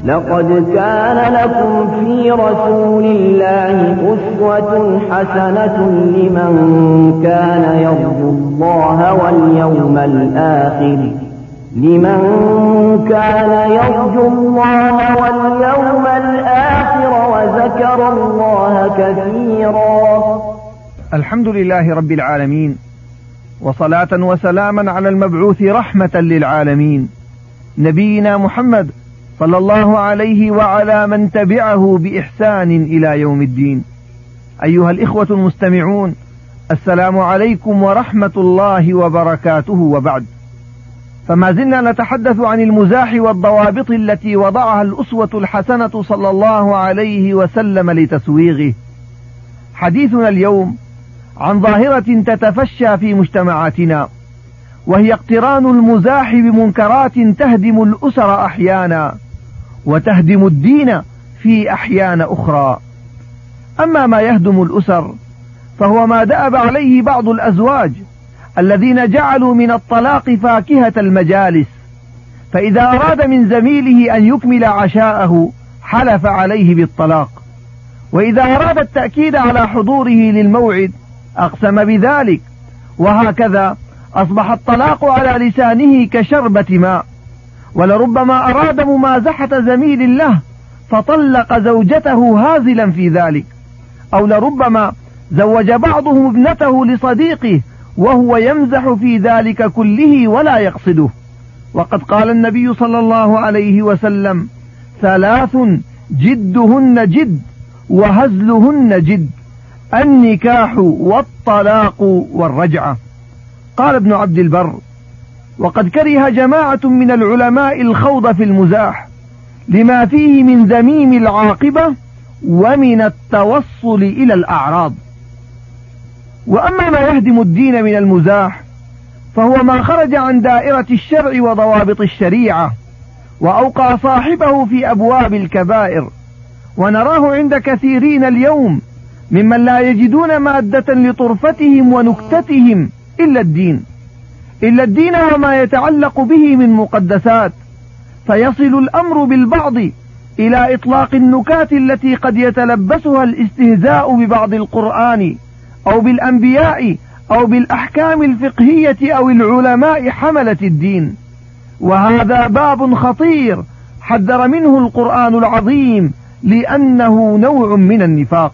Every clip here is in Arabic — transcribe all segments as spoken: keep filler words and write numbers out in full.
لقد كان لكم في رسول الله أسوة حسنة لمن كان يرجو الله واليوم الآخر لمن كان يرجو الله واليوم الآخر وذكر الله كثيرا. الحمد لله رب العالمين، وصلاة وسلاما على المبعوث رحمة للعالمين نبينا محمد صلى الله عليه وعلى من تبعه بإحسان إلى يوم الدين. أيها الإخوة المستمعون، السلام عليكم ورحمة الله وبركاته. وبعد، فما زلنا نتحدث عن المزاح والضوابط التي وضعها الأسوة الحسنة صلى الله عليه وسلم لتسويغه. حديثنا اليوم عن ظاهرة تتفشى في مجتمعاتنا، وهي اقتران المزاح بمنكرات تهدم الأسر أحيانا وتهدم الدين في أحيان أخرى. أما ما يهدم الأسر فهو ما دأب عليه بعض الأزواج الذين جعلوا من الطلاق فاكهة المجالس، فإذا أراد من زميله أن يكمل عشاءه حلف عليه بالطلاق، وإذا أراد التأكيد على حضوره للموعد أقسم بذلك، وهكذا أصبح الطلاق على لسانه كشربة ماء. ولربما أراد ممازحة زميل له فطلق زوجته هازلا في ذلك، أو لربما زوج بعضهم ابنته لصديقه وهو يمزح في ذلك كله ولا يقصده. وقد قال النبي صلى الله عليه وسلم: ثلاث جدهن جد وهزلهن جد: النكاح والطلاق والرجعة. قال ابن عبد البر: وقد كره جماعة من العلماء الخوض في المزاح لما فيه من ذميم العاقبة ومن التوصل إلى الأعراض. وأما ما يهدم الدين من المزاح فهو ما خرج عن دائرة الشرع وضوابط الشريعة وأوقع صاحبه في أبواب الكبائر، ونراه عند كثيرين اليوم ممن لا يجدون مادة لطرفتهم ونكتتهم إلا الدين إلا الدين وما يتعلق به من مقدسات، فيصل الأمر بالبعض إلى إطلاق النكات التي قد يتلبسها الاستهزاء ببعض القرآن أو بالأنبياء أو بالأحكام الفقهية أو العلماء حملة الدين. وهذا باب خطير حذر منه القرآن العظيم لأنه نوع من النفاق.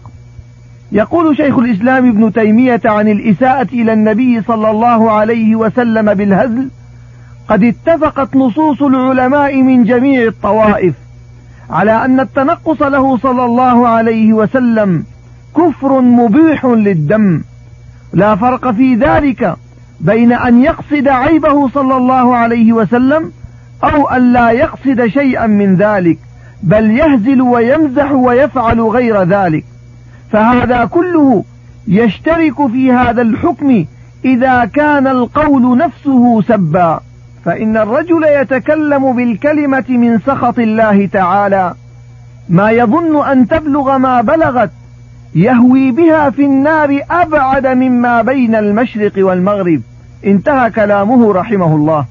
يقول شيخ الإسلام ابن تيمية عن الإساءة إلى النبي صلى الله عليه وسلم بالهزل: قد اتفقت نصوص العلماء من جميع الطوائف على أن التنقص له صلى الله عليه وسلم كفر مبيح للدم، لا فرق في ذلك بين أن يقصد عيبه صلى الله عليه وسلم أو أن لا يقصد شيئا من ذلك، بل يهزل ويمزح ويفعل غير ذلك، فهذا كله يشترك في هذا الحكم إذا كان القول نفسه سبا. فإن الرجل يتكلم بالكلمة من سخط الله تعالى ما يظن أن تبلغ ما بلغت، يهوي بها في النار أبعد مما بين المشرق والمغرب. انتهى كلامه رحمه الله.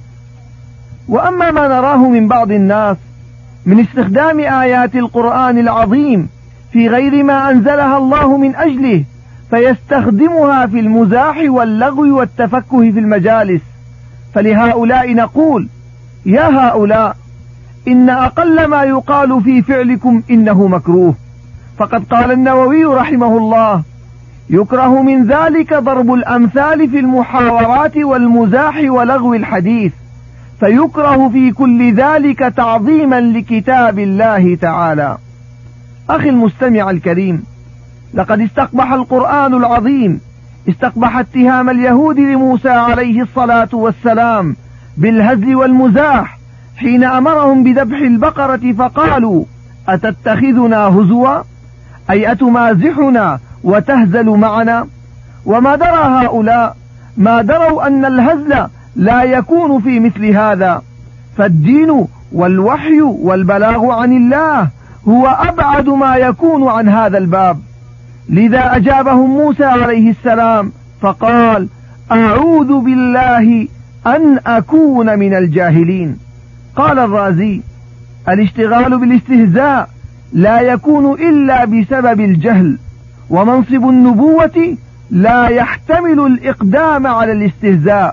وأما ما نراه من بعض الناس من استخدام آيات القرآن العظيم في غير ما أنزلها الله من أجله، فيستخدمها في المزاح واللغو والتفكه في المجالس، فلهؤلاء نقول: يا هؤلاء، إن أقل ما يقال في فعلكم إنه مكروه. فقد قال النووي رحمه الله: يكره من ذلك ضرب الأمثال في المحاورات والمزاح ولغو الحديث، فيكره في كل ذلك تعظيما لكتاب الله تعالى. أخي المستمع الكريم، لقد استقبح القرآن العظيم استقبح اتهام اليهود لموسى عليه الصلاة والسلام بالهزل والمزاح حين أمرهم بذبح البقرة، فقالوا: أتتخذنا هزوا، أي أتمازحنا وتهزل معنا؟ وما درى هؤلاء ما دروا أن الهزل لا يكون في مثل هذا، فالدين والوحي والبلاغ عن الله هو أبعد ما يكون عن هذا الباب. لذا أجابهم موسى عليه السلام فقال: أعوذ بالله أن أكون من الجاهلين. قال الرازي: الاشتغال بالاستهزاء لا يكون إلا بسبب الجهل، ومنصب النبوة لا يحتمل الإقدام على الاستهزاء.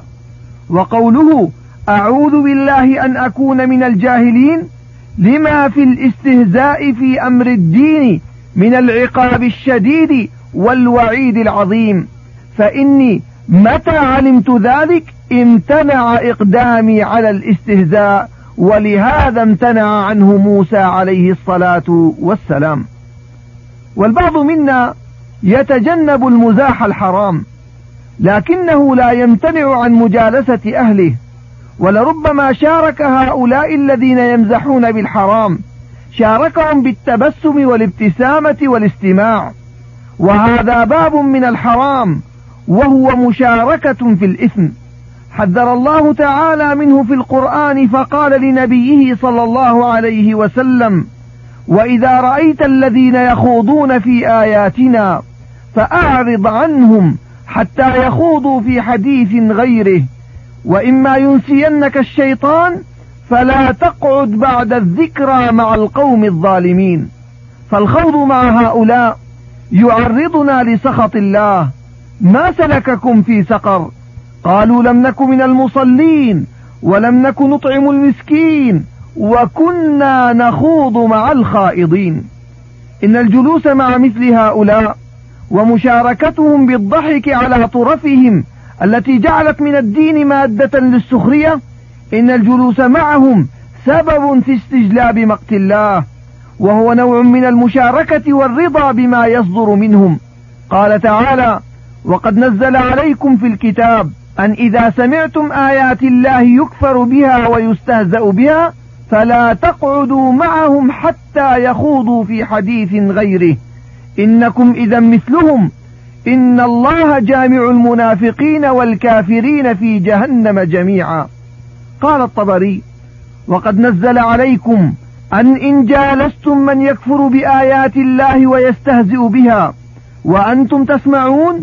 وقوله أعوذ بالله أن أكون من الجاهلين لما في الاستهزاء في أمر الدين من العقاب الشديد والوعيد العظيم، فإني متى علمت ذلك امتنع إقدامي على الاستهزاء، ولهذا امتنع عنه موسى عليه الصلاة والسلام. والبعض منا يتجنب المزاح الحرام، لكنه لا يمتنع عن مجالسة أهله، ولربما شارك هؤلاء الذين يمزحون بالحرام شاركهم بالتبسم والابتسامة والاستماع، وهذا باب من الحرام وهو مشاركة في الإثم، حذر الله تعالى منه في القرآن فقال لنبيه صلى الله عليه وسلم وإذا رأيت الذين يخوضون في آياتنا فأعرض عنهم حتى يخوضوا في حديث غيره، وإما ينسينك الشيطان فلا تقعد بعد الذكرى مع القوم الظالمين. فالخوض مع هؤلاء يعرضنا لسخط الله. ما سلككم في سقر؟ قالوا لم نك من المصلين ولم نك نطعم المسكين وكنا نخوض مع الخائضين. إن الجلوس مع مثل هؤلاء ومشاركتهم بالضحك على طرفهم التي جعلت من الدين مادة للسخرية، إن الجلوس معهم سبب في استجلاب مقت الله، وهو نوع من المشاركة والرضا بما يصدر منهم. قال تعالى وقد نزل عليكم في الكتاب أن إذا سمعتم آيات الله يكفر بها ويستهزأ بها فلا تقعدوا معهم حتى يخوضوا في حديث غيره إنكم إذا مثلهم إن الله جامع المنافقين والكافرين في جهنم جميعا. قال الطبري وقد نزل عليكم أن إن جالستم من يكفر بآيات الله ويستهزئ بها وأنتم تسمعون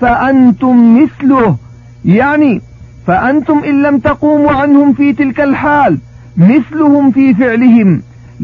فأنتم مثله، يعني فأنتم إن لم تقوموا عنهم في تلك الحال مثلهم في فعلهم،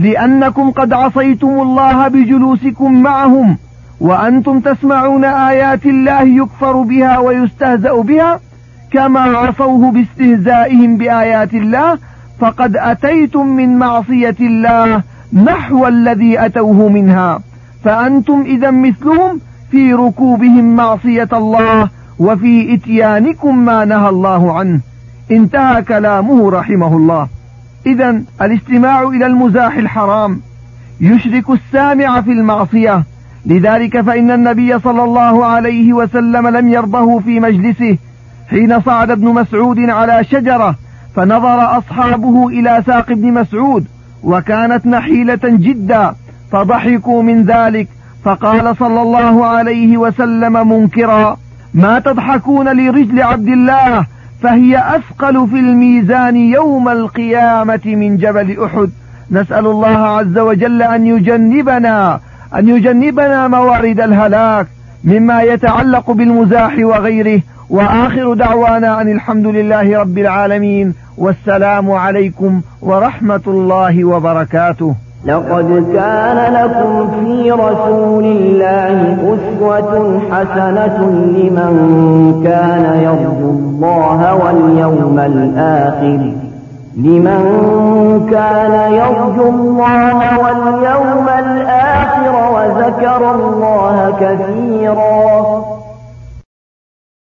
لأنكم قد عصيتم الله بجلوسكم معهم وأنتم تسمعون آيات الله يكفر بها ويستهزأ بها كما عصوه باستهزائهم بآيات الله، فقد أتيتم من معصية الله نحو الذي أتوه منها، فأنتم إذا مثلهم في ركوبهم معصية الله وفي إتيانكم ما نهى الله عنه. انتهى كلامه رحمه الله. إذن الاستماع إلى المزاح الحرام يشرك السامع في المعصية، لذلك فإن النبي صلى الله عليه وسلم لم يرضه في مجلسه حين صعد ابن مسعود على شجرة فنظر أصحابه إلى ساق ابن مسعود وكانت نحيلة جدا فضحكوا من ذلك، فقال صلى الله عليه وسلم منكرا ما تضحكون لرجل عبد الله فهي أثقل في الميزان يوم القيامة من جبل أحد. نسأل الله عز وجل أن يجنبنا أن يجنبنا موارد الهلاك مما يتعلق بالمزاح وغيره. وآخر دعوانا أن الحمد لله رب العالمين، والسلام عليكم ورحمة الله وبركاته. لقد كان لكم في رسول الله أسوة حسنة لمن كان يرجو الله واليوم الآخر لمن كان يرجو الله واليوم الآخر وذكر الله كثيرا